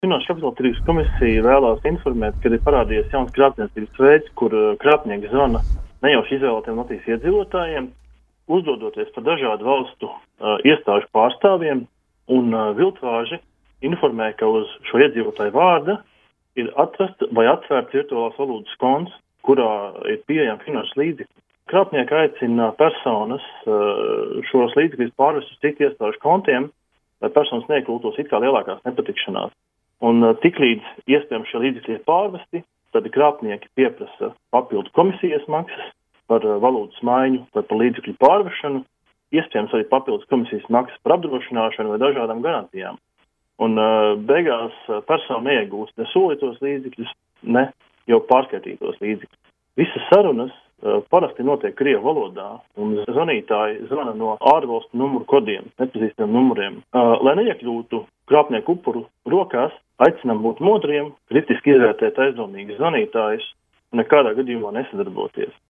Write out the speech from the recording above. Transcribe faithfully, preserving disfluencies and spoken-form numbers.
Finanšu kapitāla tirgus komisija vēlās informēt, ka ir parādījies jauns krāpniecības veids, kur krāpnieki zvana nejauši izvēlētiem Latvijas iedzīvotājiem, uzdodoties par dažādu valstu uh, iestāžu pārstāvjiem, un uh, viltvāži informē, ka uz šo iedzīvotāju vārda ir atrasta vai atvērta virtuālās valūtas konts, kurā ir pieejami finanšu līdzekļi. Krāpnieki aicina personas uh, šos līdzekļus pārvest uz citu iestāžu kontiem, lai personas neiekultos it kā lielākās nepatikšanās. Un uh, tiklīdz iespējams šie līdzekļi ir pārvesti, tad krāpnieki pieprasa papildu komisijas maksas par uh, valūtas maiņu vai par līdzekļu pārvešanu, iespējams arī papildus komisijas maksas par apdrošināšanu vai dažādām garantijām. Un uh, beigās uh, persona neiegūst ne solītos līdzekļus, ne jau pārskaitītos līdzekļus. Visas sarunas uh, parasti notiek krievu valodā, un zvanītāji zvana no ārvalstu numuru kodiem, nepazīstamiem numuriem. Uh, lai neiekļūtu krāpnieku upuru rokās, aicinām būt modriem, kritiski izvērtēt aizdomīgus zvanītājus un nekādā gadījumā nesadarboties.